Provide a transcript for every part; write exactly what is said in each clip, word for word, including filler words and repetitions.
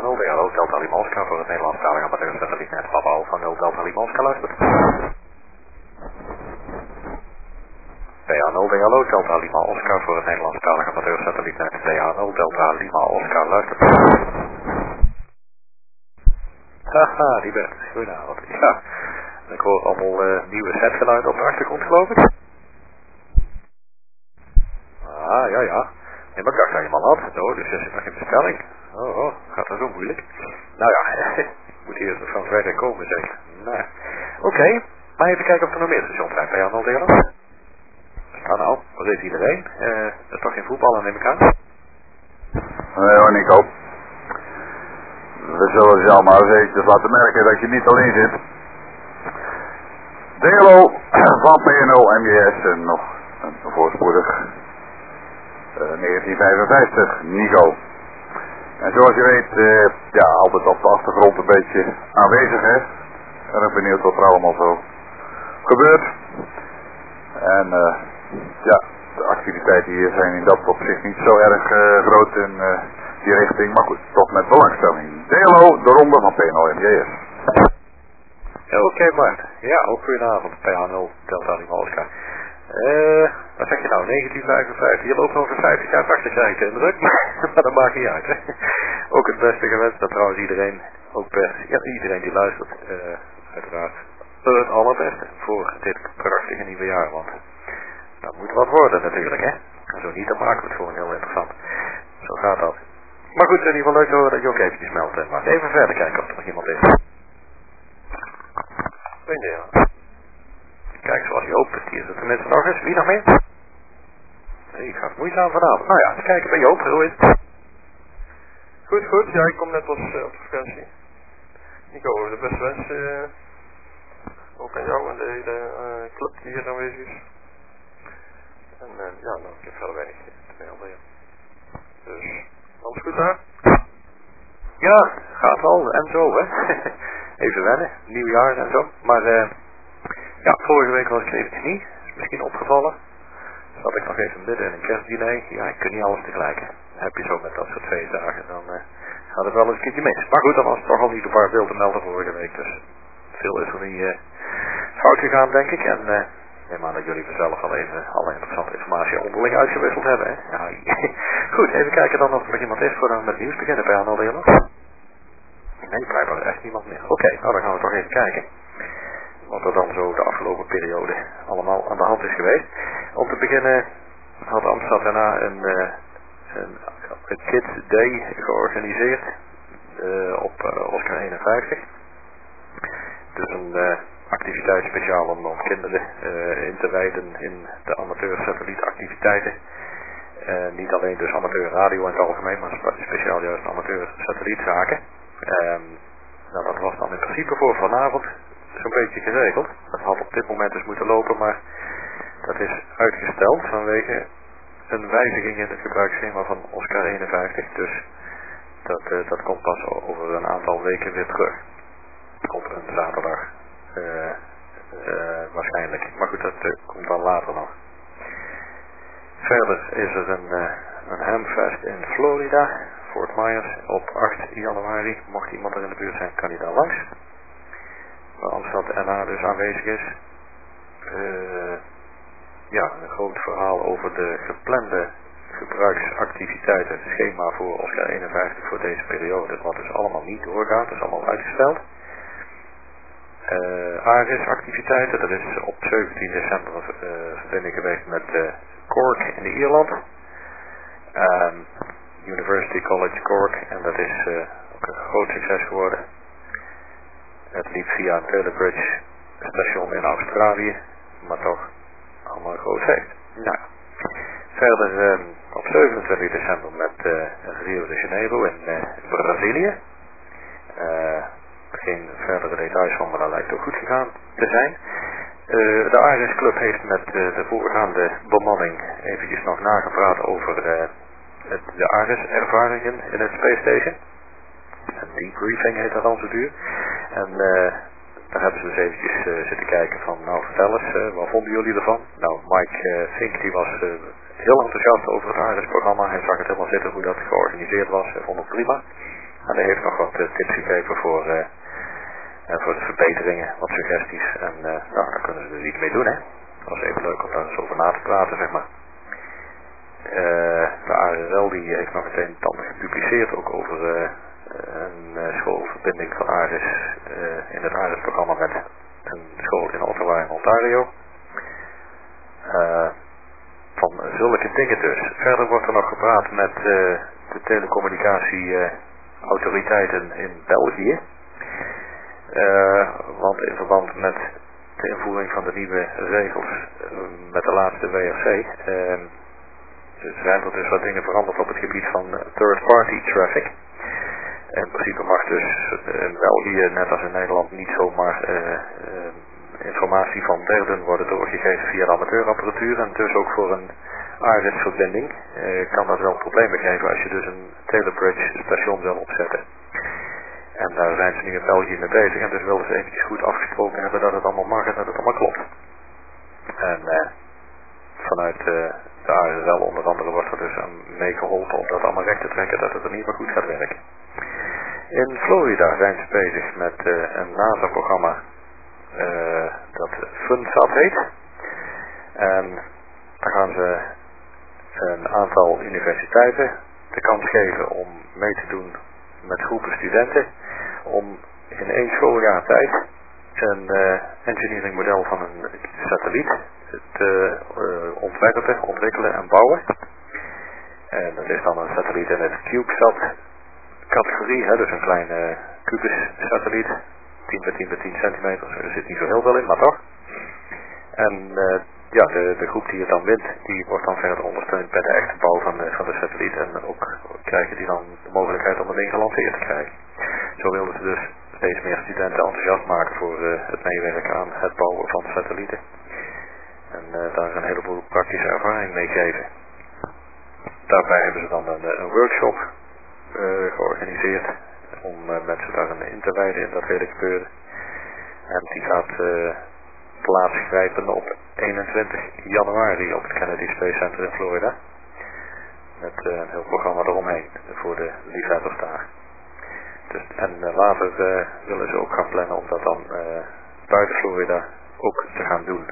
nul D L O Delta Lima Oscar voor het Nederlandstalige amateursatellietnet Papa Alpha nul Delta Lima Oscar luistert. D A nul D L O Delta Lima Oscar voor het Nederlandstalige amateursatellietnet D A nul Delta Lima Oscar luistert. Haha, die bent. Goedenavond. Ja, ik hoor allemaal uh, nieuwe setgeluiden op de achtergrond geloof ik. Ah, ja, ja. Nee, maar ik dacht dat je hem al had. Oh, dus er zit nog in bestelling. Oh, oh, gaat dat zo moeilijk? Nou ja, moet eerst nog van verder komen zeker. Nou, oké. Okay. Maar even kijken of er nog meer stations zijn bij Arnold Delen. Nou, nou, wat is iedereen? Uh, dat is toch geen voetballen neem ik aan? Nee hoor, Nico. We zullen je allemaal eens eventjes laten merken dat je niet alleen zit. D L O van P N O M J S en nog een voorspoedig uh, negentien vijfenvijftig, Nico. En zoals je weet, uh, ja, altijd op de achtergrond een beetje aanwezig, hè. Erg benieuwd wat er allemaal zo gebeurt. En uh, ja, de activiteiten hier zijn in dat opzicht niet zo erg uh, groot in uh, die richting, maar goed, toch met belangstelling. D L O, de ronde van P N O M J S. Ja, oké, okay, Bart. Ja, ook goedenavond, P H nul Delta Lima Oscar. Eh, wat zeg je nou, negentien vijfenvijftig, je loopt over vijftig jaar tachtig krijg ik indruk, maar dat maakt niet uit, hè. Ook het beste gewenst, dat trouwens iedereen, ook best, ja, iedereen die luistert, uh, uiteraard, het allerbeste voor dit prachtige nieuwe jaar, want dat moet wat worden natuurlijk, hè. En zo niet, dan maken we het gewoon heel interessant. Zo gaat dat. Maar goed, het is in ieder geval leuk te horen dat je ook eventjes meldt, maar even verder kijken of er nog iemand is. Ben je, ja. Kijk, zoals je opent, hier zit tenminste nog eens. Wie nog meer? Nee, ik ga het moeizaam vanavond. Nou ja, kijken bij Joop, hoe is het? Goed, goed. Ja, ik kom net als uh, op vakantie. Nico, de beste wensen. Uh, ook aan jou en de hele uh, club die hier aanwezig is. En uh, ja, nou, ik heb verder weinig te melden, ja. Dus, alles goed daar? Ja, gaat wel. En zo, hè. Even wennen, nieuwjaar en zo. Maar, eh... Uh, ja, vorige week was ik eventjes niet. Is misschien opgevallen. Zat ik nog even midden in een kerstdiner. Ja, ik kan niet alles tegelijk. Hè. Dan heb je zo met dat soort feestdagen. Dan uh, gaat het wel eens een keertje mis. Maar goed, dan was het toch al niet een paar veel te melden vorige week. Dus veel is er niet uh, fout gegaan, denk ik. En uh, neem aan dat jullie vanzelf al even alle interessante informatie onderling uitgewisseld hebben. Hè. Ja, goed, even kijken dan of er nog iemand is voor we met nieuws beginnen bij Arnold Delen. Nee, blijkbaar echt niemand meer. Oké, okay, nou dan gaan we toch even kijken. Wat er dan zo de afgelopen periode allemaal aan de hand is geweest. Om te beginnen had Amsterdam daarna een, uh, een, een Kids Day georganiseerd uh, op uh, Oscar eenenvijftig. Dus een uh, activiteit speciaal om, om kinderen uh, in te wijden in de amateur-satellietactiviteiten. Uh, niet alleen dus amateur radio in het algemeen, maar speciaal juist amateur-satellietzaken. Um, nou, dat was dan in principe voor vanavond zo'n beetje geregeld. Dat had op dit moment dus moeten lopen, maar dat is uitgesteld vanwege een wijziging in het gebruiksschema van Oscar eenenvijftig. Dus dat, uh, dat komt pas over een aantal weken weer terug. Op een zaterdag uh, uh, waarschijnlijk. Maar goed, dat uh, komt dan later nog. Verder is er een, uh, een hamfest in Florida, Fort Myers, op acht januari. Mocht iemand er in de buurt zijn, kan hij daar langs. Waar Amsterdam N A dus aanwezig is. Uh, ja, een groot verhaal over de geplande gebruiksactiviteiten, het schema voor Oscar eenenvijftig voor deze periode, wat dus allemaal niet doorgaat, dat is allemaal uitgesteld. Uh, Aris activiteiten, dat is op zeventien december uh, verbinding geweest met uh, Cork in Ierland. Um, University College Cork, en dat is uh, ook een groot succes geworden. Het liep via een Telebridge station in Australië, maar toch allemaal een groot feest. Nou, verder um, op zevenentwintig december met uh, Rio de Janeiro in uh, Brazilië. Uh, geen verdere details van, maar dat lijkt ook goed gegaan te zijn. Uh, de Aris Club heeft met uh, de voorgaande bemanning eventjes nog nagepraat over uh, het, de Aris ervaringen in het Space Station. Een debriefing heet dat dan zo duur. En uh, daar hebben ze dus eventjes uh, zitten kijken van, nou vertel eens, uh, wat vonden jullie ervan? Nou, Mike uh, Fink die was uh, heel enthousiast over het Aris programma. Hij zag het helemaal zitten hoe dat georganiseerd was. Hij vond het prima. En hij heeft nog wat uh, tips gegeven voor, uh, uh, voor de verbeteringen, wat suggesties. En uh, nou, daar kunnen ze dus iets mee doen, hè. Dat was even leuk om daar eens over na te praten, zeg maar. Uh, de A R L die heeft nog meteen tanden gepubliceerd, ook over uh, een uh, schoolverbinding van ARIS uh, in het ARIS-programma met een school in Ottawa in Ontario. Uh, van zulke dingen dus. Verder wordt er nog gepraat met uh, de telecommunicatieautoriteiten uh, in België. Uh, want in verband met de invoering van de nieuwe regels uh, met de laatste W R C uh, zijn er dus wat dingen veranderd op het gebied van third-party traffic. In principe mag dus in België, net als in Nederland, niet zomaar uh, uh, informatie van derden worden doorgegeven via de amateurapparatuur. En dus ook voor een ARIS-verbinding uh, kan dat wel problemen geven als je dus een Telebridge station wil opzetten. En daar zijn ze nu in België mee bezig en dus wilden ze eventjes goed afgesproken hebben dat het allemaal mag en dat het allemaal klopt. En uh, vanuit uh, de A R L onder andere wordt er dus aan meegeholpen om dat allemaal recht te trekken dat het er niet meer goed gaat werken. In Florida zijn ze bezig met uh, een NASA-programma uh, dat FunSat heet. En daar gaan ze een aantal universiteiten de kans geven om mee te doen met groepen studenten om in één schooljaar tijd een uh, engineering model van een satelliet te uh, ontwerpen, ontwikkelen en bouwen. En dat is dan een satelliet in het CubeSat categorie, hè, dus een kleine kubus satelliet, tien bij tien bij tien centimeter, er zit niet zo heel veel in, maar toch. En uh, ja, de, de groep die het dan wint, die wordt dan verder ondersteund bij de echte bouw van de, van de satelliet en ook krijgen die dan de mogelijkheid om het ding gelanceerd te krijgen. Zo wilden ze dus steeds meer studenten enthousiast maken voor uh, het meewerken aan het bouwen van satellieten. En uh, daar een heleboel praktische ervaring mee geven. Daarbij hebben ze dan een, een workshop uh, georganiseerd om uh, mensen daarin in te wijden in dat hele gebeuren. En die gaat uh, plaatsgrijpen op eenentwintig januari op het Kennedy Space Center in Florida. Met uh, een heel programma eromheen voor de liefhebbers daar. Dus, en uh, later uh, willen ze ook gaan plannen om dat dan uh, buiten Florida ook te gaan doen.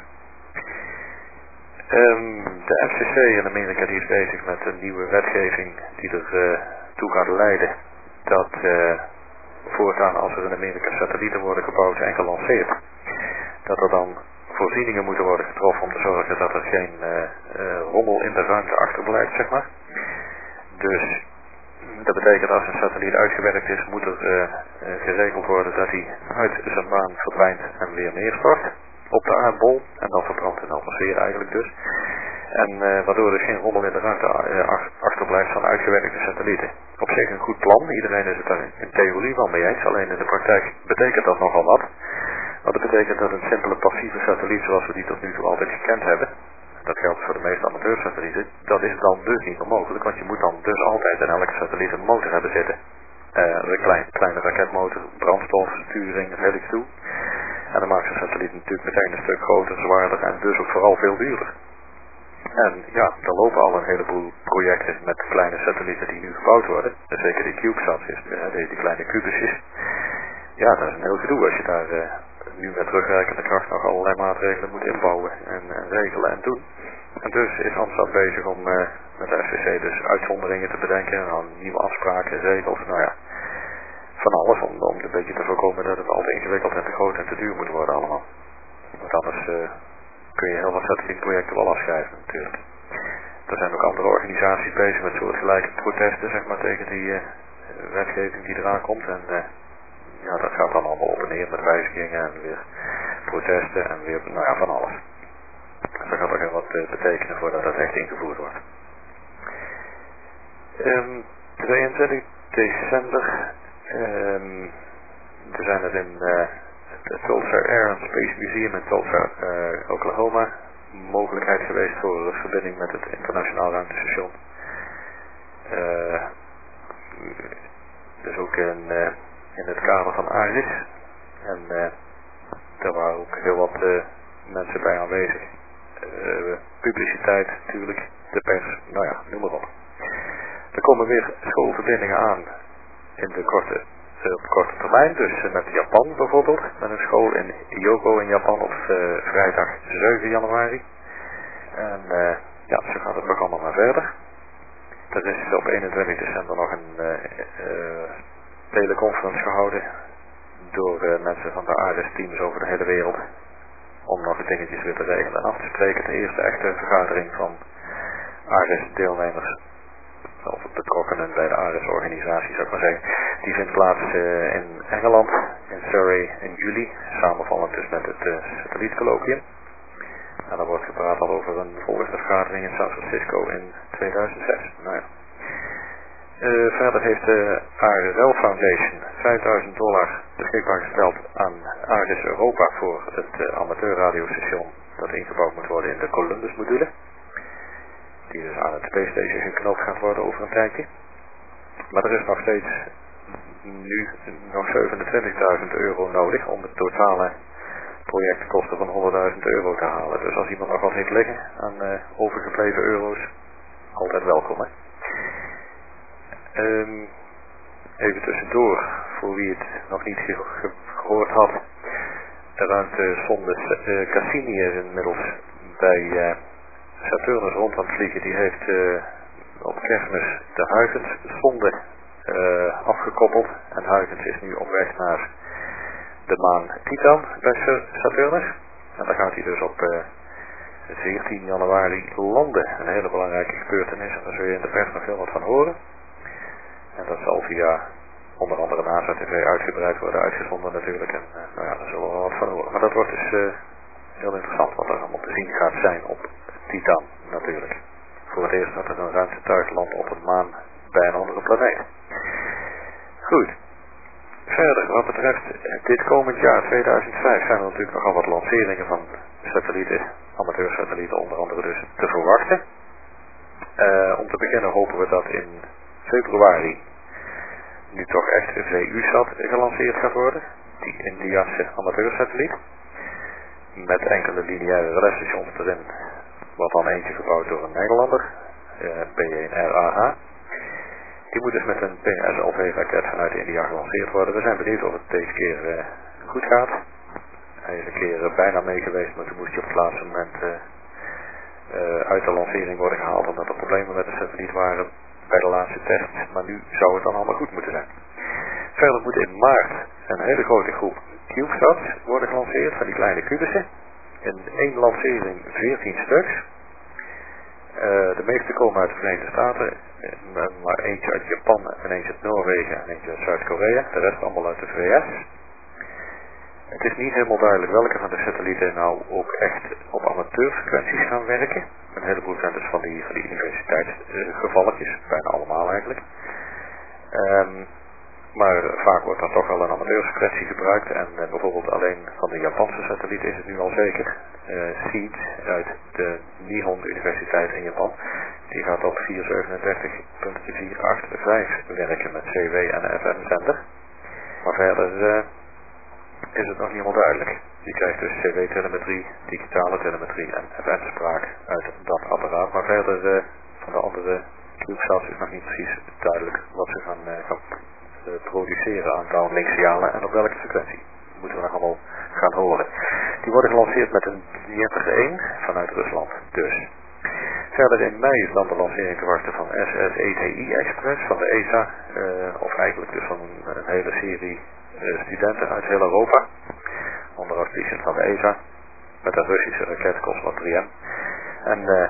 Um, de F C C in Amerika die is bezig met een nieuwe wetgeving die er uh, toe gaat leiden dat uh, voortaan als er in Amerika satellieten worden gebouwd en gelanceerd, dat er dan voorzieningen moeten worden getroffen om te zorgen dat er geen uh, uh, rommel in de ruimte achterblijft, zeg maar. Dus dat betekent als een satelliet uitgewerkt is, moet er uh, uh, geregeld worden dat hij uit zijn baan verdwijnt en weer neerstort op de aardbol. En dan verbrandt in de atmosfeer eigenlijk dus. En uh, waardoor er geen rommel in de ruimte uh, achterblijft van uitgewerkte satellieten. Op zich een goed plan, iedereen is het daar in theorie wel mee eens, alleen in de praktijk betekent dat nogal wat. Want dat betekent dat een simpele passieve satelliet zoals we die tot nu toe altijd gekend hebben, dat geldt voor de meeste amateursatellieten, dat is dan dus niet meer mogelijk, want je moet dan dus altijd in elke satelliet een motor hebben zitten. Uh, een klein, kleine raketmotor, brandstof, sturing, helix toe. En dan maakt zo'n satelliet natuurlijk meteen een stuk groter, zwaarder en dus ook vooral veel duurder. En ja, er lopen al een heleboel projecten met kleine satellieten die nu gebouwd worden. En zeker die CubeSat, die, die kleine kubusjes. Ja, dat is een heel gedoe als je daar uh, nu met terugwerkende kracht nog allerlei maatregelen moet inbouwen en, en regelen en doen. En dus is ANSAT bezig om uh, met de F C C dus uitzonderingen te bedenken en dan nieuwe afspraken, regels, nou ja, van alles om, om een beetje te voorkomen dat het al te ingewikkeld en te groot en te duur moet worden allemaal. Want anders uh, kun je heel wat satellietprojecten wel afschrijven natuurlijk. Er zijn ook andere organisaties bezig met soortgelijke protesten, zeg maar, tegen die uh, wetgeving die eraan komt. En uh, ja, dat gaat dan allemaal op en neer met wijzigingen en weer protesten en weer, nou ja, van alles. Dus dat gaat ook heel wat uh, betekenen voordat dat echt ingevoerd wordt. Um, tweeëntwintig december, um, we zijn er in uh, het Tulsa Air and Space Museum in Tulsa, uh, Oklahoma, mogelijkheid geweest voor een verbinding met het internationaal ruimtestation. Uh, dus ook in, uh, in het kader van ARIS. En uh, daar waren ook heel wat uh, mensen bij aanwezig. Uh, publiciteit natuurlijk, de pers, nou ja, noem maar op. Er komen weer schoolverbindingen aan in de korte, uh, op korte termijn. Dus uh, met Japan bijvoorbeeld. Met een school in Hyogo in Japan op uh, vrijdag zeven januari. En uh, ja, zo gaat het programma maar verder. Er is op eenentwintig december nog een uh, uh, teleconference gehouden. Door uh, mensen van de Ares teams over de hele wereld. Om nog de dingetjes weer te regelen en af te spreken. De eerste echte vergadering van Ares deelnemers. Of betrokkenen bij de Ares-organisatie, zou ik maar zeggen. Die vindt plaats uh, in Engeland, in Surrey in juli. Samenvallend dus met het uh, satellietcolloquium. En dan wordt gepraat al over een volgende vergadering in San Francisco in tweeduizend zes. Nou ja. Uh, verder heeft de A R L Foundation vijfduizend dollar beschikbaar gesteld aan Ares Europa voor het uh, amateurradiostation dat ingebouwd moet worden in de Columbus module. Die dus aan het Space Station geknoopt gaat worden over een tijdje. Maar er is nog steeds nu nog zevenentwintigduizend euro nodig om het totale projectkosten van honderdduizend euro te halen. Dus als iemand nog wat heeft liggen aan uh, overgebleven euro's, altijd welkom hè. Um, even tussendoor, voor wie het nog niet ge ge gehoord had. De ruimtesonde uh, Cassini is inmiddels bij uh, Saturnus rond aan het vliegen. Die heeft uh, op kerstmis de Huygens-sonde uh, afgekoppeld. En Huygens is nu op weg naar de maan Titan bij Saturnus. En daar gaat hij dus op uh, veertien januari landen. Een hele belangrijke gebeurtenis. En daar zul je in de pers nog heel wat van horen. En dat zal via onder andere NASA T V uitgebreid worden uitgezonden natuurlijk. En uh, nou ja, daar zullen we wel wat van horen. Maar dat wordt dus uh, heel interessant wat er allemaal te zien gaat zijn op Titan natuurlijk. Voor het eerst dat er een ruimtetuig landt op een maan bij een andere planeet. Goed. Verder, wat betreft dit komend jaar tweeduizend vijf zijn er natuurlijk nogal wat lanceringen van satellieten, amateursatellieten onder andere dus, te verwachten. Uh, om te beginnen hopen we dat in februari nu toch echt een V U-sat gelanceerd gaat worden. Die Indiase amateursatelliet. Met enkele lineaire relais-stations erin. Wat dan eentje gebouwd door een Nederlander. Uh, B één R A H. Die moet dus met een P S L V-raket vanuit India gelanceerd worden. We zijn benieuwd of het deze keer uh, goed gaat. Hij is een keer uh, bijna mee geweest, maar toen moest hij op het laatste moment uh, uh, uit de lancering worden gehaald. Omdat er problemen met de satelliet waren bij de laatste test. Maar nu zou het dan allemaal goed moeten zijn. Verder moet in maart een hele grote groep CubeSats worden gelanceerd van die kleine kubussen. In één lancering veertien stuks. Uh, de meeste komen uit de Verenigde Staten, maar eentje uit Japan en eentje uit Noorwegen en eentje uit Zuid-Korea. De rest allemaal uit de V S. Het is niet helemaal duidelijk welke van de satellieten nou ook echt op amateurfrequenties gaan werken. Een heleboel zijn dus van die, van die universiteitsgevalletjes, bijna allemaal eigenlijk. Um, maar vaak wordt dan toch wel een amateursfrequentie gebruikt en uh, bijvoorbeeld alleen van de Japanse satelliet is het nu al zeker. Uh, SEED uit de Nihon Universiteit in Japan, die gaat op vierhonderdzevenendertig punt vierhonderdvijfentachtig werken met C W en F M zender. Maar verder uh, is het nog niet helemaal duidelijk. Die krijgt dus C W-telemetrie, digitale telemetrie en F M-spraak uit dat apparaat. Maar verder uh, van de andere CubeSats is nog niet precies duidelijk wat ze gaan, uh, gaan uh, produceren aan downlink-signalen en op welke frequentie. Dat moeten we nog allemaal gaan horen. Die worden gelanceerd met een Djetter één vanuit Rusland dus. Verder in mei is dan de lancering te wachten van S S E T I Express van de E S A. Uh, of eigenlijk dus van een, een hele serie uh, studenten uit heel Europa. Onder auspiciën van de E S A. Met de Russische raket Cosmos drie M. En uh,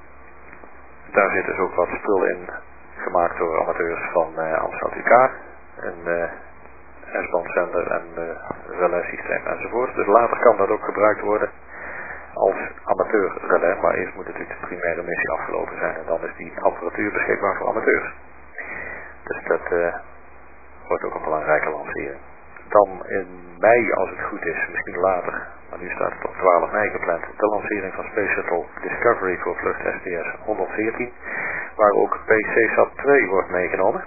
daar zit dus ook wat spul in. Gemaakt door amateurs van uh, Amstrad U K. Een uh, S-band zender en uh, relais-systeem enzovoort. Dus later kan dat ook gebruikt worden als amateur-relais. Maar eerst moet natuurlijk de primaire missie afgelopen zijn. En dan is die apparatuur beschikbaar voor amateurs. Dus dat uh, wordt ook een belangrijke lancering. Dan in mei, als het goed is, misschien later, maar nu staat het op twaalf mei gepland, de lancering van Space Shuttle Discovery voor vlucht S T S honderdveertien, waar ook P C SAT twee wordt meegenomen.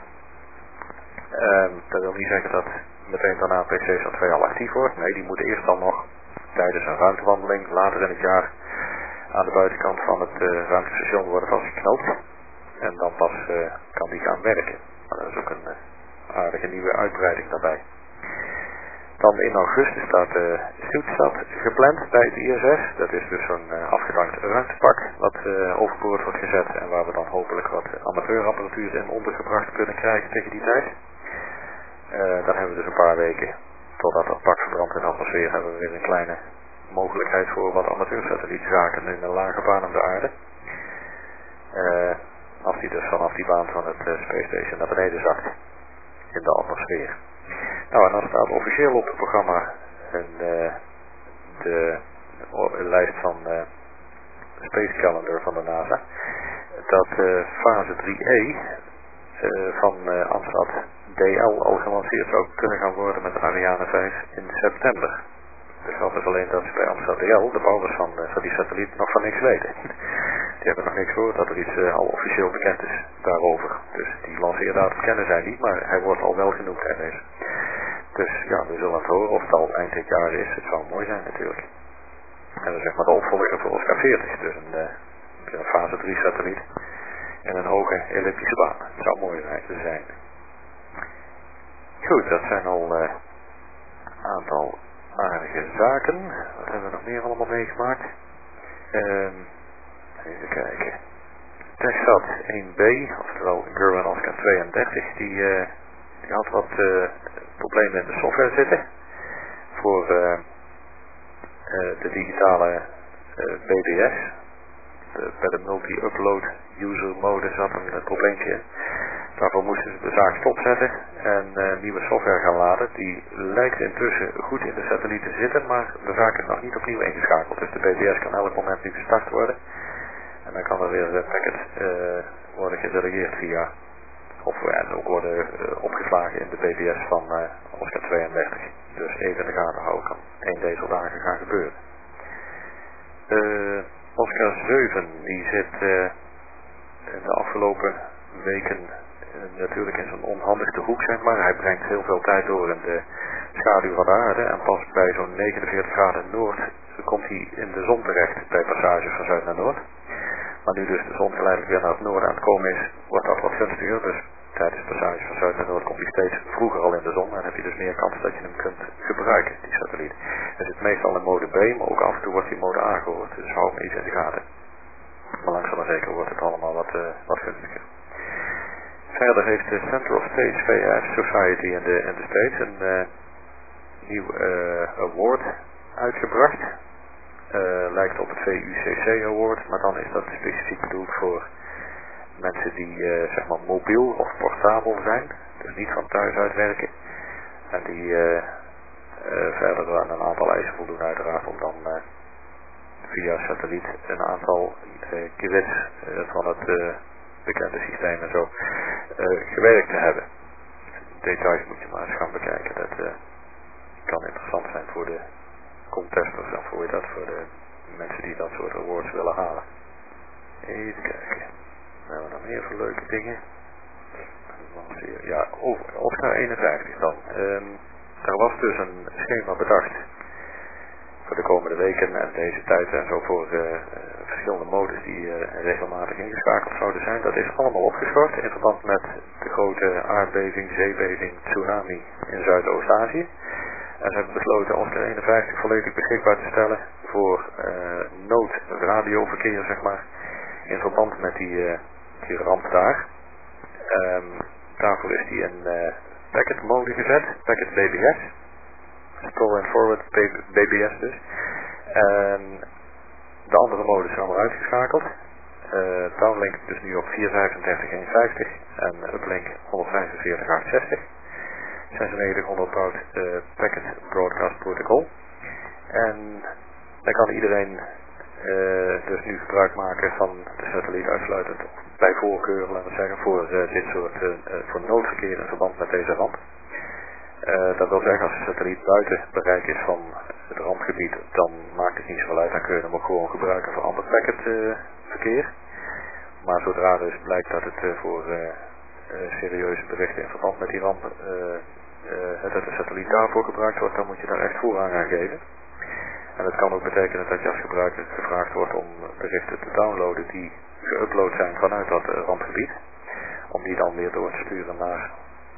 Um, dat wil niet zeggen dat meteen daarna P C SAT twee al actief wordt. Nee, die moet eerst dan nog tijdens een ruimtewandeling later in het jaar aan de buitenkant van het uh, ruimtestation worden vastgeknoopt. En dan pas uh, kan die gaan werken. Maar dat is ook een uh, aardige nieuwe uitbreiding daarbij. Dan in augustus staat de Zoetstad gepland bij het I S S. Dat is dus zo'n uh, afgedankt ruimtepak wat uh, overboord wordt gezet en waar we dan hopelijk wat amateurapparatuur in ondergebracht kunnen krijgen tegen die tijd. Uh, dan hebben we dus een paar weken totdat dat pak verbrandt in de atmosfeer hebben we weer een kleine mogelijkheid voor wat amateursatellietzaken in een lage baan om de aarde. Uh, als die dus vanaf die baan van het uh, Space Station naar beneden zakt in de atmosfeer. Nou, en dan staat officieel op het programma een, uh, de, de lijst van uh, Space Calendar van de NASA dat uh, fase drie E uh, van uh, Amstrad D L al gelanceerd zou kunnen gaan worden met Ariane vijf in september. De grap is alleen dat ze bij Amstrad D L, de bouwers van, uh, van die satelliet, nog van niks weten. Die hebben nog niks gehoord dat er iets uh, al officieel bekend is daarover. Dus die lanceerdatum kennen zij niet, maar hij wordt al wel genoemd en is. Dus ja, we zullen het horen of het al eind dit jaar is. Het zou mooi zijn natuurlijk. En dan zeg maar de opvolger voor Oscar veertig. Dus een, uh, een fase drie satelliet en een hoge elliptische baan. Het zou mooi zijn. Goed, dat zijn al een uh, aantal aardige zaken. Wat hebben we nog meer allemaal meegemaakt? Um, even kijken. TechSat één B, oftewel Grumman Oscar tweeëndertig, die, uh, die had wat uh, problemen in de software zitten. Voor uh, uh, de digitale uh, B B S. De, bij de multi-upload user mode zat een, een probleempje in. Daarvoor moesten ze de zaak stopzetten en uh, nieuwe software gaan laden. Die lijkt intussen goed in de satelliet te zitten, maar de zaak is nog niet opnieuw ingeschakeld. Dus de B B S kan elk moment nu gestart worden. En dan kan er weer een packet uh, worden gedelegeerd via, of en ook worden uh, opgeslagen in de B B S van uh, Oscar tweeëndertig. Dus even in de gaten houden, kan één deze dagen gaan gebeuren. Uh, Oscar zeven, die zit uh, in de afgelopen weken uh, natuurlijk in zo'n onhandigste hoek, zeg maar. Hij brengt heel veel tijd door in de schaduw van de aarde en pas bij zo'n negenenveertig graden noord komt hij in de zon terecht bij passage van zuid naar noord. Maar nu dus de zon geleidelijk weer naar het noorden aan het komen is, wordt dat wat gunstiger. Dus tijdens de passage van zuid naar noord komt hij steeds vroeger al in de zon. En dan heb je dus meer kans dat je hem kunt gebruiken, die satelliet. Hij zit meestal in mode B, maar ook af en toe wordt die mode A gehoord. Dus hou hem iets in de gaten. Maar langzaam maar zeker wordt het allemaal wat, uh, wat gunstiger. Verder heeft de Center of Space V F Society in de, in de States een uh, nieuw uh, award uitgebracht. Uh, lijkt op het V U C C Award, maar dan is dat specifiek bedoeld voor mensen die uh, zeg maar mobiel of portabel zijn, dus niet van thuis uitwerken. En die uh, uh, verder aan een aantal eisen voldoen uiteraard om dan uh, via satelliet een aantal uh, grids uh, van het uh, bekende systeem en zo uh, gewerkt te hebben. Details moet je maar eens gaan bekijken, dat uh, kan interessant zijn voor de contesters en voor je dat voor de mensen die dat soort awards willen halen. Even kijken. We hebben nog meer voor leuke dingen. Ja, Oscar eenenvijftig dan. Um, er was dus een schema bedacht voor de komende weken en deze tijd en zo voor uh, uh, verschillende modes die uh, regelmatig ingeschakeld zouden zijn. Dat is allemaal opgeschort in verband met de grote aardbeving, zeebeving, tsunami in Zuidoost-Azië. En ze hebben besloten Oscar eenenvijftig volledig beschikbaar te stellen voor uh, noodradioverkeer, zeg maar, in verband met die, uh, die ramp daar. Um, daarvoor is die in uh, packet mode gezet, packet B B S, store and forward B B S dus. En de andere modes zijn allemaal uitgeschakeld. Uh, downlink dus nu op vierhonderdvijfendertig eenenvijftig en uplink honderdvijfenveertig achthonderdzestig. zesennegentighonderd baud uh, Packet Broadcast Protocol. En dan kan iedereen uh, dus nu gebruik maken van de satelliet uitsluitend bij voorkeur, laten we zeggen, voor uh, dit soort uh, voor noodverkeer in verband met deze ramp. Uh, dat wil zeggen, als de satelliet buiten bereik is van het rampgebied, dan maakt het niet zoveel uit, dan kun je hem ook gewoon gebruiken voor ander packet uh, verkeer. Maar zodra dus blijkt dat het uh, voor uh, uh, serieuze berichten in verband met die ramp uh, uh, dat de satelliet daarvoor gebruikt wordt, dan moet je daar echt voorrang aan geven. En dat kan ook betekenen dat je als gebruiker gevraagd wordt om berichten te downloaden die geüpload zijn vanuit dat uh, rampgebied. Om die dan weer door te sturen naar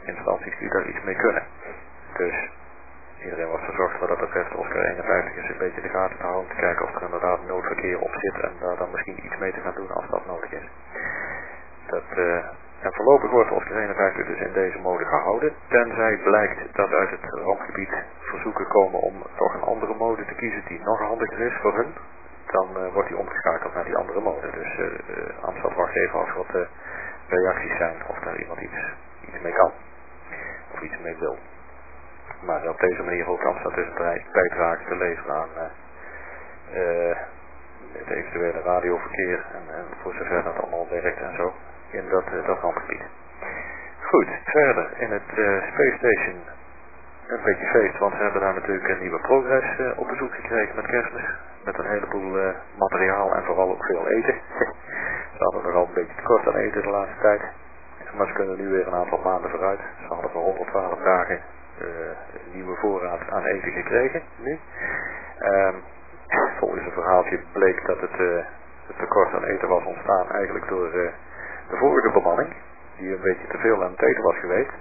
instanties die daar iets mee kunnen. Dus iedereen wordt verzocht wat dat betreft Oscar eenenvijftig is een beetje de gaten te houden, te kijken of er inderdaad noodverkeer op zit en daar dan misschien iets mee te gaan doen als dat nodig is. Dat, uh, en voorlopig wordt Oscar eenenvijftig dus in deze mode gehouden, tenzij blijkt dat uit het rampgebied verzoeken komen om toch een andere mode te kiezen die nog handiger is voor hun. Dan uh, wordt die omgeschakeld naar die andere mode. Dus uh, uh, Amsterdam wacht even af wat de reacties zijn, of daar iemand iets, iets mee kan. Of iets mee wil. Maar op deze manier hoopt Amsterdam dus een bijdrage te leveren aan uh, uh, het eventuele radioverkeer en, en voor zover dat allemaal werkt en zo in dat, uh, dat rampgebied. Goed, verder in het uh, Space Station een beetje feest, want we hebben daar natuurlijk een nieuwe progress uh, op bezoek gekregen met kerstmis. Met een heleboel uh, materiaal en vooral ook veel eten. Ze hadden nogal een beetje tekort aan eten de laatste tijd. Maar ze kunnen nu weer een aantal maanden vooruit. Ze hadden voor honderdtwaalf dagen uh, een nieuwe voorraad aan eten gekregen nu. Um, volgens een verhaaltje bleek dat het, uh, het tekort aan eten was ontstaan eigenlijk door uh, de vorige bemanning. Die een beetje te veel aan het eten was geweest.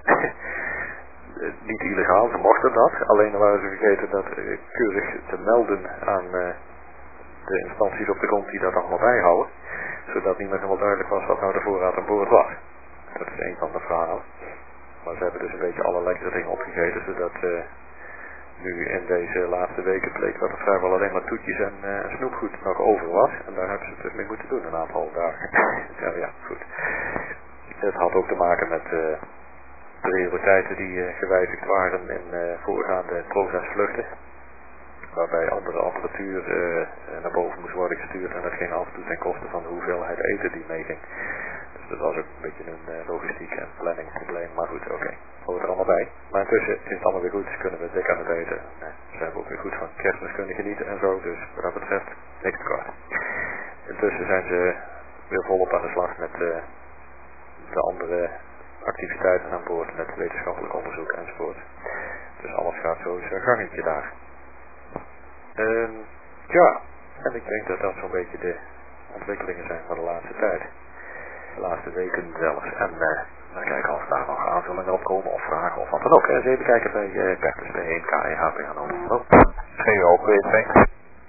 Niet illegaal, ze mochten dat. Alleen waren ze vergeten dat uh, keurig te melden aan uh, de instanties op de grond die dat allemaal bijhouden. Zodat niet meer helemaal duidelijk was wat nou de voorraad aan boord was. Dat is een van de verhalen. Maar ze hebben dus een beetje alle lekkere dingen opgegeten. Zodat uh, nu in deze laatste weken bleek dat er vrijwel alleen maar toetjes en uh, snoepgoed nog over was. En daar hebben ze het dus mee moeten doen een aantal dagen. ja, ja, goed. Het had ook te maken met uh, prioriteiten die uh, gewijzigd waren in uh, voorgaande progressvluchten. Waarbij andere apparatuur uh, naar boven moest worden gestuurd en dat ging af en toe ten koste van de hoeveelheid eten die meeging. Dus dat was ook een beetje een uh, logistiek en planning probleem, maar goed, oké, okay. Hoort er allemaal bij. Maar intussen is het allemaal weer goed, ze kunnen we dik aan het eten. Nee, ze hebben ook weer goed van kerstmis kunnen genieten en zo, dus wat dat betreft niks tekort. Intussen zijn ze weer volop aan de slag met uh, de andere activiteiten aan boord, met wetenschappelijk onderzoek enzovoort. Dus alles gaat zo zijn gangetje daar. Um, ja, en ik denk dat dat zo'n beetje de ontwikkelingen zijn van de laatste tijd. De laatste weken zelfs. En uh, dan kijken of daar nog aanvullingen op komen of vragen of wat dan ook. Eens even kijken bij uh, Bertus B één K E H P Hannover. Oh, geen ook weer twee.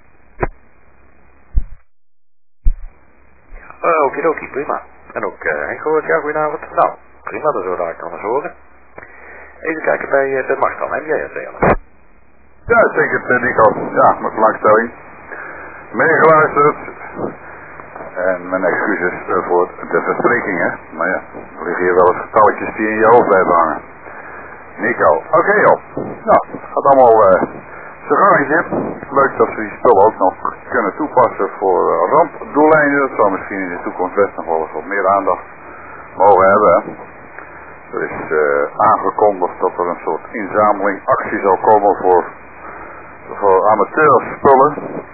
Uh, Okidoki, prima. En ook uh, Henk gehoord, ja, goedenavond. Nou, prima, dat zullen we daar dan eens horen. Even kijken bij uh, de Macht dan, heb jij het Leon? Ja, zeker, Nico. Ja, met belangstelling. Meegeluisterd. En mijn excuses voor de versprekingen. Maar ja, er liggen hier wel eens getalletjes die in je hoofd blijven hangen. Nico, oké okay, joh. Nou, het gaat allemaal uh, zijn gangetje. Leuk dat we die spullen ook nog kunnen toepassen voor uh, rampdoeleinden. Dat zou misschien in de toekomst best nog wel eens wat meer aandacht mogen hebben. Er is uh, aangekondigd dat er een soort inzameling actie zal komen voor voor amateurspullen.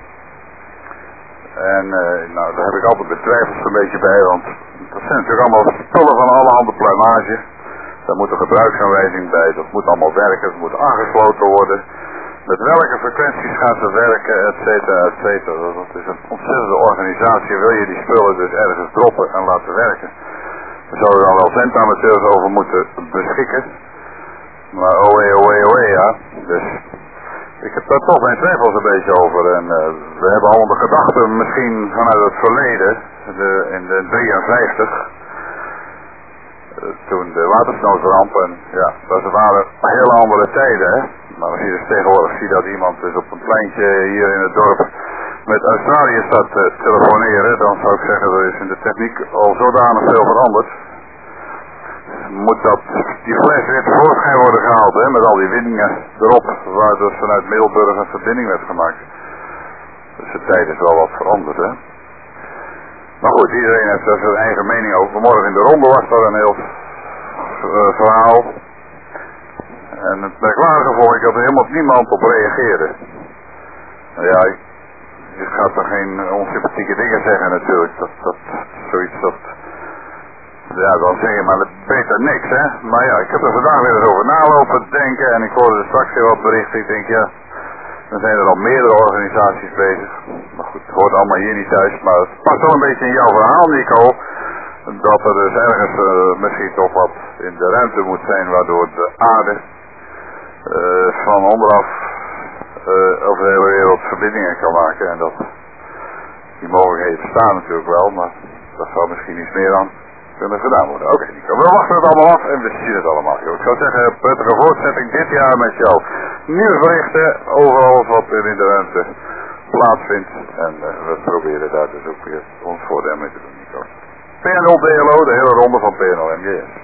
En uh, nou, daar heb ik altijd betwijfeld een beetje bij, want dat zijn natuurlijk allemaal spullen van alle handen pluimage. Daar moet een gebruiksaanwijzing bij, dat moet allemaal werken, dat moet aangesloten worden. Met welke frequenties gaan ze werken, et cetera, et cetera. Dat is een ontzettende organisatie, wil je die spullen dus ergens droppen en laten werken. Daar zouden dan wel centamateurs over moeten beschikken. Maar oe, oe, oe, ja. Dus ik heb daar toch mijn twijfels een beetje over. En uh, we hebben allemaal de gedachten misschien vanuit het verleden, de, in de drieënvijftig, uh, toen de watersnoodramp, en ja, dat waren hele andere tijden, hè. Maar als je dus tegenwoordig ziet dat iemand dus op een pleintje hier in het dorp met Australië staat te telefoneren, dan zou ik zeggen, er is in de techniek al zodanig veel veranderd. Moet dat die fles weer tevoorschijn worden gehaald, hè, met al die windingen erop, waar dus vanuit Middelburg een verbinding werd gemaakt. Dus de tijd is wel wat veranderd, hè. Maar goed, iedereen heeft daar zijn eigen mening over. Vanmorgen in de ronde was daar een heel uh, verhaal. En het merkwaardige vond ik dat er helemaal niemand op reageerde. Nou ja, ik, je gaat er geen onsympathieke dingen zeggen natuurlijk. Dat, dat, zoiets dat... Ja, dan zeg je maar beter niks, hè. Maar ja, ik heb er vandaag weer eens over nalopen denken en ik hoorde er straks weer wat berichten. Ik denk, ja, dan zijn er al meerdere organisaties bezig. Maar goed, het hoort allemaal hier niet thuis, maar het past wel een beetje in jouw verhaal, Nico. dat er dus ergens uh, misschien toch wat in de ruimte moet zijn waardoor de aarde uh, van onderaf uh, over de hele wereld verbindingen kan maken. En dat die mogelijkheden bestaan natuurlijk wel, maar dat zou misschien iets meer aan kunnen gedaan worden. Oké, okay, we wachten het allemaal af en we zien het allemaal. Ik zou zeggen, prettige voortzetting dit jaar met jou. Nieuwsberichten over alles wat er in de ruimte plaatsvindt. En uh, we proberen daar dus ook weer ons voordeel mee te doen, Nico. P N L D L O, de hele ronde van P N L M J S.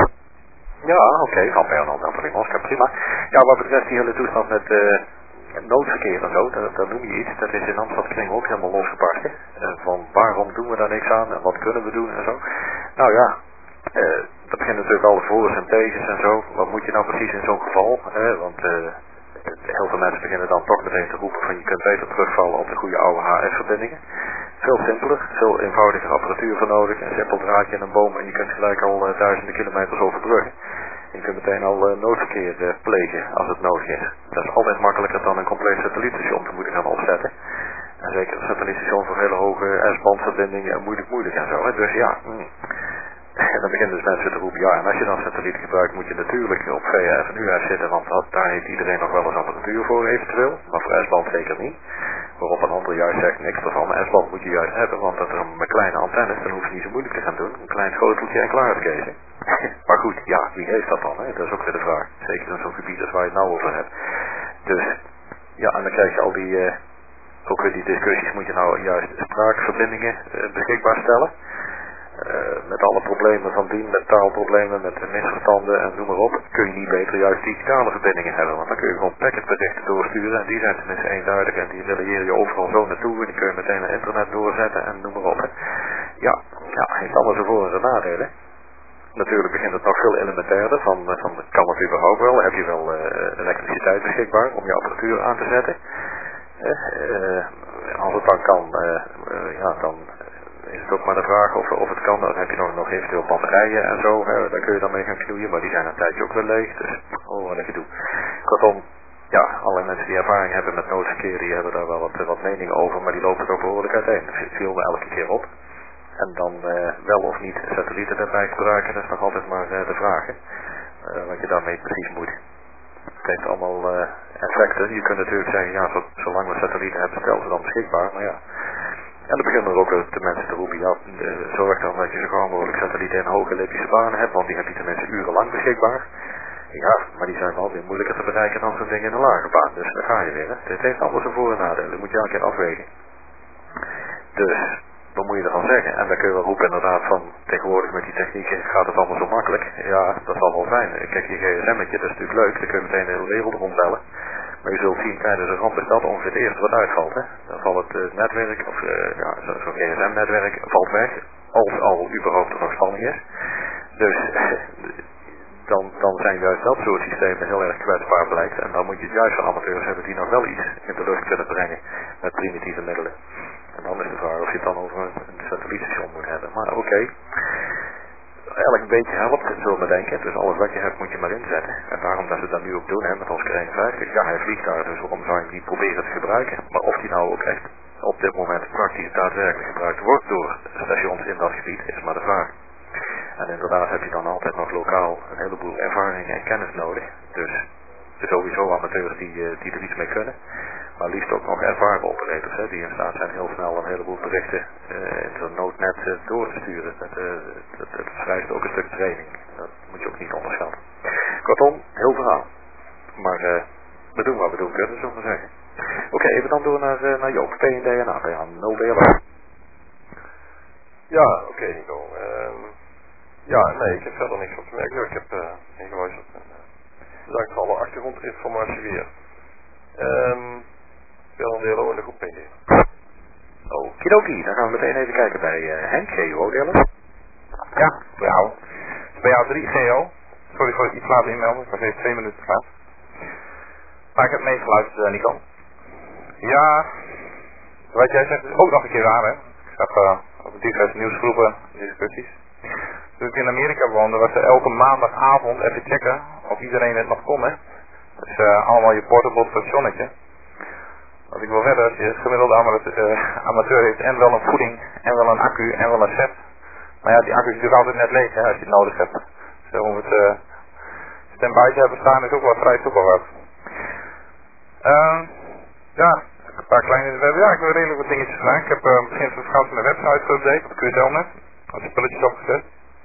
Ja, oké, okay, van P N L dan van Oscar, prima. Ja, wat betreft die hele toestand met uh, noodverkeer en zo, dat, dat noem je iets. Dat is in Amsterdam ook helemaal losgebarsten. Uh, van waarom doen we daar niks aan en wat kunnen we doen en zo. Nou ja, uh, dat begint natuurlijk al de voor's en tegens en zo. Wat moet je nou precies in zo'n geval? Uh, want uh, heel veel mensen beginnen dan toch meteen te roepen van je kunt beter terugvallen op de goede oude H F-verbindingen. Veel simpeler, veel eenvoudiger apparatuur voor nodig, een simpel draadje en een boom en je kunt gelijk al uh, duizenden kilometers overbruggen. Je kunt meteen al uh, noodverkeer uh, plegen als het nodig is. Dat is altijd makkelijker dan een compleet satellietstation te moeten gaan opzetten. En zeker een satellietstation voor hele hoge S-bandverbindingen en moeilijk moeilijk en zo. Hè. Dus ja, mm. En dan beginnen dus mensen te roepen, ja, en als je dan satelliet gebruikt moet je natuurlijk op V H F en U H F zitten, want dat, daar heeft iedereen nog wel eens apparatuur voor eventueel, maar voor S-band zeker niet. Waarop een ander juist zegt, niks ervan, S-band moet je juist hebben, want dat er met kleine antennes, dan hoef je niet zo moeilijk te gaan doen, een klein schoteltje en klaar te kezen. Maar goed, ja, wie heeft dat dan, hè? Dat is ook weer de vraag, zeker in zo'n gebied als waar je het nou over hebt. Dus, ja, en dan krijg je al die, uh, ook weer die discussies, moet je nou juist spraakverbindingen uh, beschikbaar stellen. Uh, met alle problemen van dien, met taalproblemen, met misverstanden en noem maar op, kun je niet beter juist digitale verbindingen hebben. Want dan kun je gewoon packetberichten doorsturen en die zijn tenminste eenduidig en die relayeren je overal zo naartoe en die kun je meteen naar internet doorzetten en noem maar op. Hè. Ja, ja, heeft alles zijn voor- en zijn nadelen. Natuurlijk begint het nog veel elementairder van, van kan het überhaupt wel, heb je wel uh, elektriciteit beschikbaar om je apparatuur aan te zetten. Uh, uh, als het dan kan, uh, uh, ja dan... is het ook maar de vraag of, of het kan. Dan heb je nog, nog eventueel batterijen en zo. Hè. Daar kun je dan mee gaan knoeien. Maar die zijn een tijdje ook weer leeg. Dus, oh wat een gedoe. Kortom, ja, alle mensen die ervaring hebben met noodverkeer, die hebben daar wel wat, wat meningen over. Maar die lopen er ook behoorlijk uiteen. Dat viel me elke keer op. En dan uh, wel of niet satellieten erbij gebruiken. Dat is nog altijd maar uh, de vraag. Uh, wat je daarmee precies moet. Het heeft allemaal uh, effecten. Je kunt natuurlijk zeggen, ja, zolang we satellieten hebben, stel ze dan beschikbaar. Maar ja. En dan beginnen er ook de mensen te roepen, ja, zorg dan dat je zo gauw mogelijk satellieten in hoge elektrische banen hebt, want die heb je tenminste urenlang beschikbaar. Ja, maar die zijn wel weer moeilijker te bereiken dan zo'n ding in een lage baan, dus daar ga je weer. Hè. Het heeft allemaal zijn voor- en nadelen, dat moet je elke keer afwegen. Dus, wat moet je ervan zeggen? En dan kun je wel roepen inderdaad van, tegenwoordig met die technieken gaat het allemaal zo makkelijk. Ja, dat zal wel zijn. Kijk, je gsm'tje, dat is natuurlijk leuk, dan kun je meteen de hele wereld rondbellen. Maar je zult zien tijdens een ramp is dat ongeveer het eerste wat uitvalt. Hè? Dan valt het uh, netwerk, of uh, ja, zo'n zo gsm-netwerk valt weg, als al überhaupt er nog spanning is. Dus dan, dan zijn juist dat soort systemen heel erg kwetsbaar blijkt. En dan moet je juist van amateurs hebben die nog wel iets in de lucht kunnen brengen met primitieve middelen. En dan is de vraag of je het dan over een, een satellietstation moet hebben. Maar oké. Okay. Elk beetje helpt, zullen we denken. Dus alles wat je hebt moet je maar inzetten. En daarom dat ze dat nu ook doen, hè, met ons K eenenvijftig. Ja, hij vliegt daar, dus waarom zou je hem niet proberen te gebruiken? Maar of die nou ook echt op dit moment praktisch daadwerkelijk gebruikt wordt door stations in dat gebied, is maar de vraag. En inderdaad heb je dan altijd nog lokaal een heleboel ervaring en kennis nodig. Dus sowieso amateurs die, die er iets mee kunnen. Maar liefst ook nog ervaren operators, hè, die in staat zijn heel snel een heleboel berichten uh, in zo'n noodnet uh, door te sturen. Dat, uh, dat, dat vereist ook een stuk training. Dat moet je ook niet onderschatten. Kortom, heel verhaal. Maar uh, we doen wat we doen kunnen, zullen we zeggen. Oké, okay, even dan door naar, uh, naar Joop. P en D N A, bij aan nul D L O. Ja, oké okay, Nico. Um, ja, nee, ik heb verder niks op te merken. Ik heb uh, ingeluisterd. En, uh, bedankt voor alle achtergrondinformatie weer. Um, P N D L O en de groep P D. Okidoki, dan gaan we meteen even kijken bij uh, Henk, G O O delen. Ja, bij jou. Bij jou drie G O. Sorry voor het iets laten inmelden, ik was even twee minuten te laat. Maar ik heb meegeluisterd, uh, Nico. Ja, wat jij zegt is ook nog een keer waar, hè. Ik zag uh, op diverse nieuwsgroepen discussies. Toen ik in Amerika woonde, was er elke maandagavond even checken of iedereen het nog kon, hè. Dus uh, allemaal je portable stationnetje. Wat ik wil verder, als je gemiddelde amateur, uh, amateur heeft en wel een voeding, en wel een accu, en wel een set, Maar ja, die accu is natuurlijk altijd net leeg, hè, als je het nodig hebt. Dus om het uh, stand-by te hebben staan is ook wel vrij ook wel wat. Uh, ja, een paar kleine... We hebben eigenlijk redelijk wat dingetjes gedaan. Ik heb uh, begin van vakantie mijn website geüpdate op Q S L net. Als spulletjes opgezet.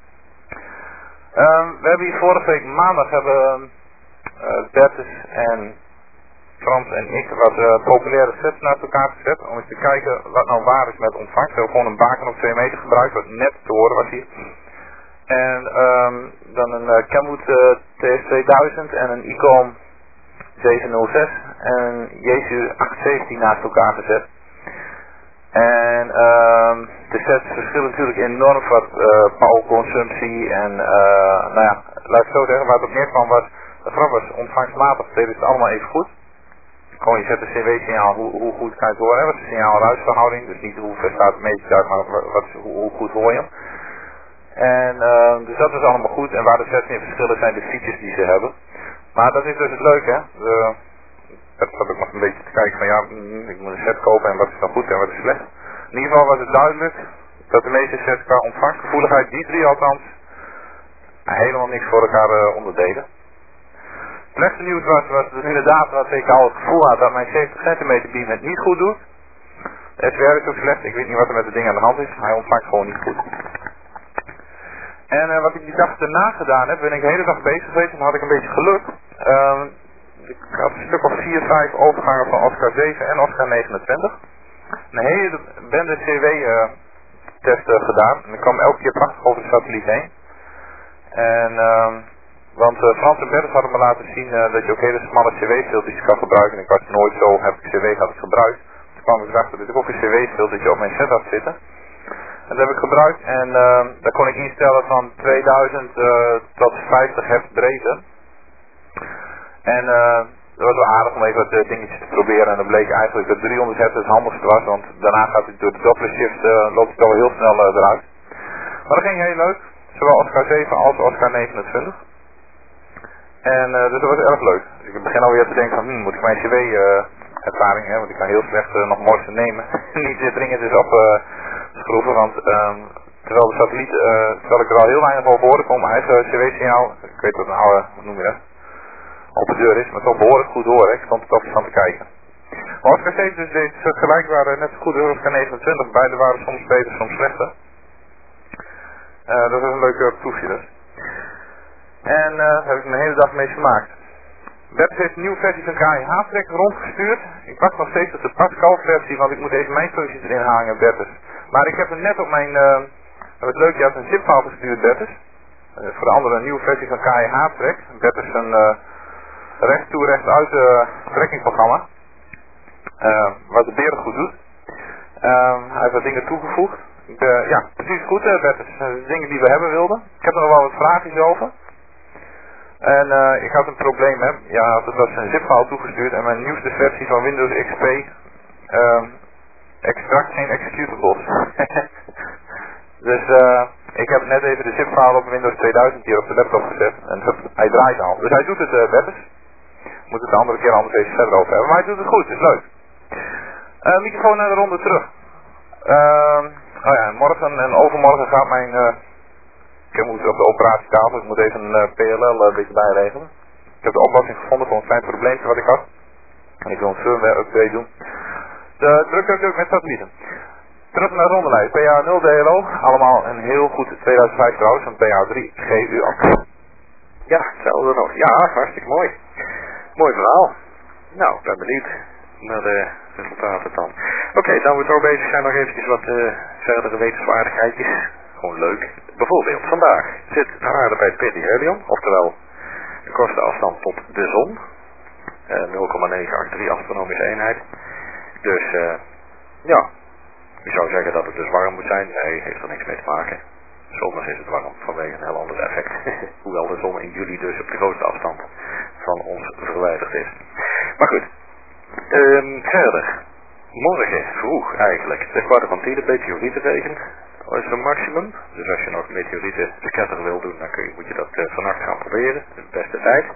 Uh, we hebben hier vorige week maandag hebben uh, Bertus en Frans en ik wat uh, populaire sets naast elkaar gezet. Om eens te kijken wat nou waar is met ontvangst. We hebben gewoon een baken op twee meter gebruikt, wat net te horen was hier. En um, dan een uh, Kenwood uh, T S tweeduizend en een Icom zevenhonderdzes en Jesu achthonderdzeventien naast elkaar gezet. En um, de sets verschillen natuurlijk enorm wat uh, powerconsumptie en uh, nou ja, laat ik zo zeggen, waar het op neerkwam was, de grap was, ontvangstmatig deden het allemaal even goed. Gewoon je zet een C W-signaal, hoe, hoe goed kan je het horen, hè? Wat is de signaal-ruisverhouding, dus niet hoe ver staat het meetje uit, maar wat is, hoe, hoe goed hoor je hem. En uh, dus dat is allemaal goed en waar de sets in verschillen zijn de features die ze hebben. Maar dat is dus het leuke, hè. De, dat zat ik nog een beetje te kijken van ja, ik moet een set kopen en wat is dan goed en wat is slecht. In ieder geval was het duidelijk dat de meeste sets qua ontvangstgevoeligheid, die drie althans, helemaal niks voor elkaar uh, onderdelen. Het slechte nieuws was, was dus inderdaad dat ik al het gevoel had dat mijn zeventig centimeter beam het niet goed doet. De S W R is ook slecht, ik weet niet wat er met het ding aan de hand is, hij ontvangt gewoon niet goed. En uh, wat ik die dag daarna gedaan heb, ben ik de hele dag bezig geweest en had ik een beetje geluk. Uh, ik had een stuk of vier, vijf overgangen van Oscar zeven en Oscar negenentwintig. Een hele bende C W-testen uh, gedaan en ik kwam elke keer prachtig over de satelliet heen. En, uh, want uh, Frans en Bertus hadden me laten zien uh, dat je ook hele smalle C W-filtertjes kan gebruiken. En ik was nooit zo, heb ik C W had ik gebruikt. Toen kwam ik erachter dat ik ook een C W-filtertje op mijn set had zitten. Dat heb ik gebruikt en uh, daar kon ik instellen van tweeduizend uh, tot vijftig hertz breedte. En uh, dat was wel aardig om even wat uh, dingetjes te proberen en dan bleek eigenlijk dat driehonderd hertz het handigste was, want daarna gaat het door de Doppler shift uh, loopt het al heel snel uh, eruit. Maar dat ging heel leuk, zowel Oscar zeven als Oscar negenentwintig. En uh, dus dat was erg leuk. Dus ik begin alweer te denken van, hmm, moet ik mijn C W uh, ervaring, hè, want ik kan heel slecht uh, nog morsen nemen, niet uh, dringend dus op uh, schroeven, want um, terwijl de satelliet, uh, terwijl ik er al heel weinig over hoorde, kon mijn eigen C W-signaal, ik weet wat een oude, hoe noem je dat, open deur is, maar toch behoorlijk goed hoor, ik stond er toch van te kijken. Maar Oscar zeven dus deed vergelijkbaar net zo goed als Oscar negenentwintig, beide waren soms beter, soms slechter. Uh, dat was een leuke proefje dus. En uh, daar heb ik een hele dag mee gemaakt. Bertus heeft een nieuwe versie van K I H-track rondgestuurd. Ik wacht nog steeds op de Pascal versie, want ik moet even mijn functies erin hangen, Bertus. Maar ik heb hem net op mijn, uh, wat leuk, je had een zip-file gestuurd, Bertus. Uh, voor de andere een nieuwe versie van K I H-track. Bertus een uh, recht toe, recht uit uh, trackingprogramma. Uh, wat de beren goed doet. Uh, hij heeft wat dingen toegevoegd. Ik, uh, ja, precies goed, uh, Bertus. Uh, de dingen die we hebben wilden. Ik heb er nog wel wat vragen over. En uh, ik had een probleem, hè. Ja, dat was een zip-file toegestuurd en mijn nieuwste versie van Windows X P uh, extract geen executables. Dus uh, ik heb net even de zip-file op Windows tweeduizend hier op de laptop gezet en hup, hij draait al. Dus hij doet het, uh, Bertus. Moet het de andere keer anders even verder over hebben, maar hij doet het goed, is leuk. Uh, microfoon naar de ronde terug. Uh, oh ja, morgen en overmorgen gaat mijn... Uh, Ik moet op de operatietafel, ik moet even een uh, P L L uh, een beetje bijregelen. Ik heb de oplossing gevonden voor een klein probleempje wat ik had. En ik wil een firmware upgrade doen. De druk ook met satellieten. Terug naar de rondelijst. P A nul D L O, allemaal een heel goed tweeduizend vijf trouwens, en P A drie G U ook. Ja, hetzelfde nog. Ja, hartstikke mooi. Mooi verhaal. Nou, ik ben benieuwd naar de resultaten dan. Oké, okay, dan we zo bezig zijn nog eventjes wat uh, verdere wetenswaardigheidjes. Gewoon leuk. Bijvoorbeeld, vandaag zit de aarde bij het perihelion, oftewel de kortste afstand tot de zon. Uh, nul komma negen acht drie astronomische eenheid. Dus, uh, ja, je zou zeggen dat het dus warm moet zijn. Nee, heeft er niks mee te maken. Zondag is het warm vanwege een heel ander effect. Hoewel de zon in juli dus op de grootste afstand van ons verwijderd is. Maar goed, um, verder. Morgen vroeg eigenlijk, de kwart van tien, meteorietenregen. Dat is een maximum. Dus als je nog meteorieten scatter wil doen, dan kun je, moet je dat uh, vannacht gaan proberen. Dat is de beste tijd.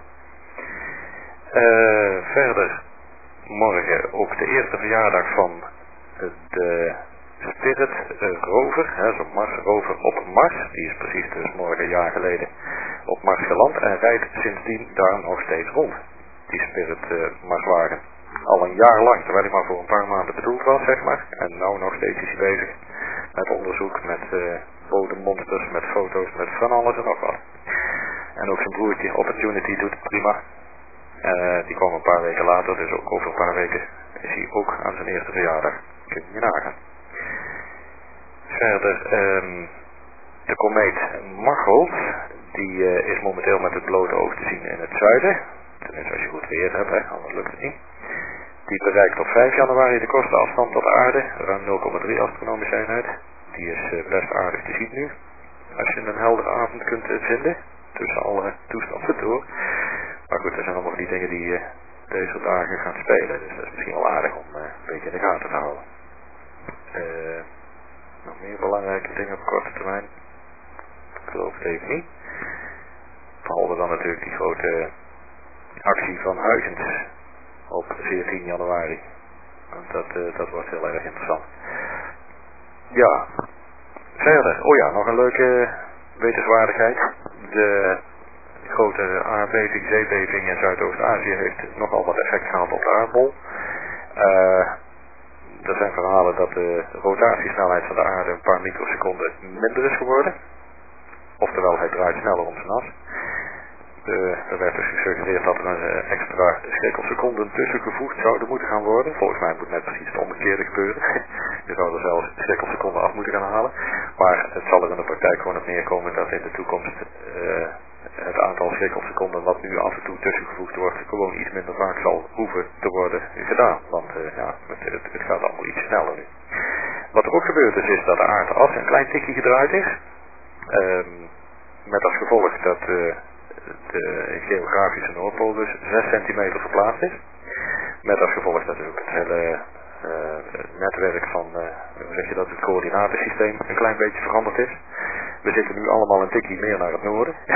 Uh, verder, morgen ook de eerste verjaardag van de Spirit uh, rover, hè, zo'n Mars rover op Mars. Die is precies dus morgen een jaar geleden op Mars geland en rijdt sindsdien daar nog steeds rond. Die Spirit uh, Marswagen. Al een jaar lang, terwijl hij maar voor een paar maanden bedoeld was, zeg maar. En nou nog steeds is hij bezig met onderzoek, met uh, bodemmonsters, met foto's, met van alles en nog wat. En ook zijn broertje Opportunity doet het prima. Uh, die kwam een paar weken later, dus ook over een paar weken is hij ook aan zijn eerste verjaardag. Kun je nagaan. Verder, um, de komeet Margold, die uh, is momenteel met het blote oog te zien in het zuiden. Tenminste als je goed weer hebt, hè, anders lukt het niet. Die bereikt op vijf januari de kortste afstand tot de aarde, ruim nul komma drie astronomische eenheid. Die is uh, best aardig te zien nu, als je een heldere avond kunt uh, vinden, tussen alle toestanden door. Maar goed, er zijn allemaal die dingen die uh, deze dagen gaan spelen, dus dat is misschien wel aardig om uh, een beetje in de gaten te houden. Uh, nog meer belangrijke dingen op korte termijn? Ik geloof het even niet. Behalve dan natuurlijk die grote actie van Huygens op veertien januari. Want dat, uh, dat wordt heel erg interessant. Ja, verder. Oh ja, nog een leuke wetenswaardigheid. De grote aardbeving, zeebeving in Zuidoost-Azië heeft nogal wat effect gehad op de aardbol. Uh, er zijn verhalen dat de rotatiesnelheid van de aarde een paar microseconden minder is geworden. Oftewel, hij draait sneller om zijn as. Uh, er werd dus gesuggereerd dat er een uh, extra schrikkelseconden tussen gevoegd zouden moeten gaan worden. Volgens mij moet net precies het omgekeerde gebeuren. Je zou er zelfs schrikkelseconden af moeten gaan halen. Maar het zal er in de praktijk gewoon op neerkomen dat in de toekomst uh, het aantal schrikkelseconden wat nu af en toe tussengevoegd wordt gewoon iets minder vaak zal hoeven te worden gedaan. Want uh, ja, het, het, het gaat allemaal iets sneller nu. Wat er ook gebeurd is, is dat de aardas een klein tikje gedraaid is. Um, met als gevolg dat uh, de geografische Noordpool dus zes centimeter verplaatst is. Met als gevolg dat ook het hele uh, netwerk van uh, hoe zeg je dat, het coördinatensysteem een klein beetje veranderd is. We zitten nu allemaal een tikje meer naar het noorden. uh,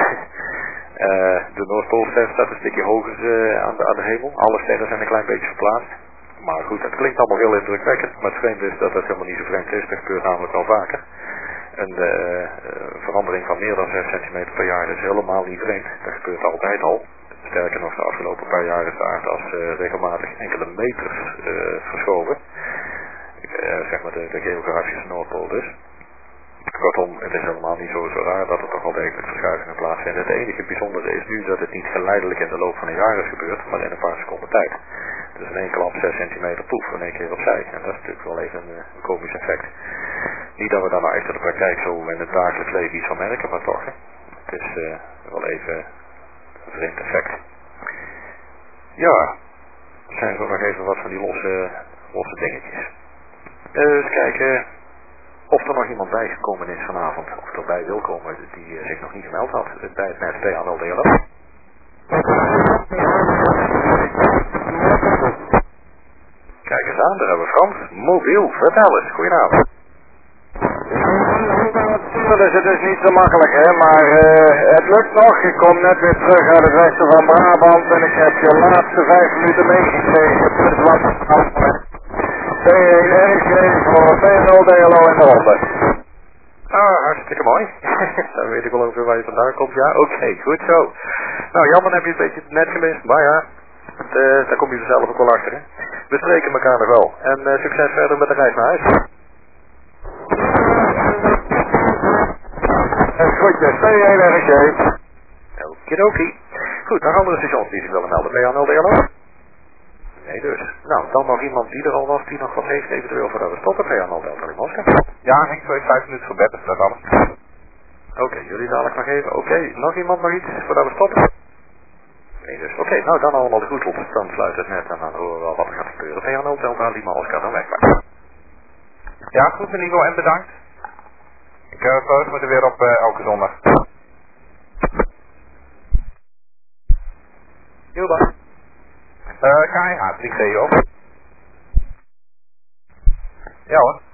de Noordpoolster staat een stukje hoger uh, aan, de, aan de hemel. Alle sterren zijn een klein beetje verplaatst. Maar goed, het klinkt allemaal heel indrukwekkend. Maar het vreemde is dat dat helemaal niet zo vreemd is. Dat gebeurt namelijk al vaker. Een uh, uh, verandering van meer dan zes centimeter per jaar is helemaal niet vreemd. Dat gebeurt altijd al. Sterker nog, de afgelopen paar jaar is de aardas uh, regelmatig enkele meters uh, verschoven. Uh, zeg maar de, de geografische Noordpool dus. Kortom, het is helemaal niet zo, zo raar dat er toch al degelijk verschuivingen plaatsvinden. Het enige bijzondere is nu dat het niet geleidelijk in de loop van een jaar is gebeurd, maar in een paar seconden tijd. Dus in één klap zes centimeter poef in één keer opzij. En dat is natuurlijk wel even een, een komisch effect. Niet dat we daar nou echt in de praktijk zo in het dagelijks leven iets van merken, maar toch. Hè. Het is uh, wel even een vreemd effect. Ja, er zijn zo nog even wat van die losse, losse dingetjes. Uh, eens kijken of er nog iemand bijgekomen is vanavond, of erbij wil komen die uh, zich nog niet gemeld had bij het net P H nul D L O. Kijk eens aan, daar hebben we Frans. Mobiel, vertel eens, goedenavond. Dus het is niet zo makkelijk, hè, maar uh, het lukt nog. Ik kom net weer terug uit het westen van Brabant en ik heb je laatste vijf minuten meegekregen. Plus wat P één R G voor P nul D L O in de ronde. Ah, hartstikke mooi. Dan weet ik wel over waar je vandaan komt. Ja, oké, okay, goed zo. Nou, jammer heb je het een beetje net gemist, maar ja, het, uh, daar kom je er zelf ook wel achter, hè. We spreken elkaar nog wel. En uh, succes verder met de reis naar huis. Groetjes, P één R G. Okidoki. Goed, nog andere stations die zich willen melden. P H nul D L O? Nee dus. Nou, dan nog iemand die er al was, die nog wat heeft, eventueel voordat we stoppen. P H nul Delta Limoska. Ja, ik zou vijf minuten voor bed, dat is alles. Oké, okay, jullie dadelijk nog even. Oké, okay, nog iemand nog iets voordat we stoppen? Nee dus. Oké, okay, nou dan allemaal de goed op. Dan sluit het net en dan horen we wel wat er gaat gebeuren. P H nul Delta Limoska dan weg. Ja, goed in ieder geval en bedankt. Ik uh, verheug me er weer op uh, elke zondag. Hilda. Uh, K H, drie G op. Ja hoor.